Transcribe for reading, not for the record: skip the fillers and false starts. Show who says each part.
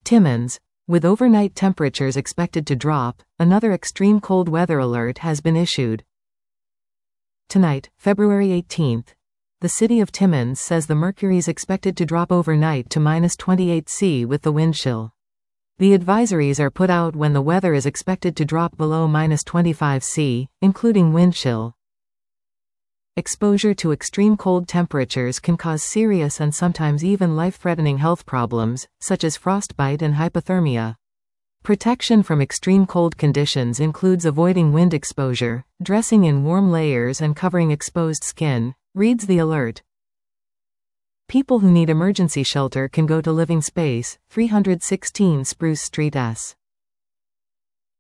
Speaker 1: Timmins. With overnight temperatures expected to drop, another extreme cold weather alert has been issued. Tonight, February 18th. The city of Timmins says the mercury's expected to drop overnight to -28 C with the wind chill. The advisories are put out when the weather is expected to drop below -25 C, including wind chill. Exposure to extreme cold temperatures can cause serious and sometimes even life-threatening health problems, such as frostbite and hypothermia. Protection from extreme cold conditions includes avoiding wind exposure, dressing in warm layers and covering exposed skin, reads the alert. People who need emergency shelter can go to Living Space, 316 Spruce Street S.